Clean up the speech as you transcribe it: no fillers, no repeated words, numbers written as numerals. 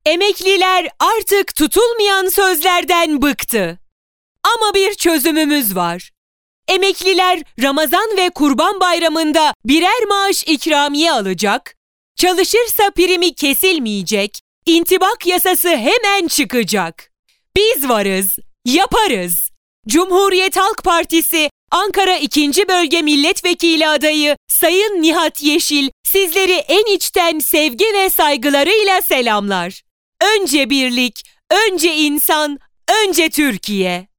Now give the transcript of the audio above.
Emekliler artık tutulmayan sözlerden bıktı. Ama bir çözümümüz var. Emekliler Ramazan ve Kurban Bayramı'nda birer maaş ikramiye alacak, çalışırsa primi kesilmeyecek, intibak yasası hemen çıkacak. Biz varız, yaparız. Cumhuriyet Halk Partisi Ankara 2. Bölge Milletvekili adayı Sayın Nihat Yeşil sizleri en içten sevgi ve saygılarıyla selamlar. Önce birlik, önce insan, önce Türkiye.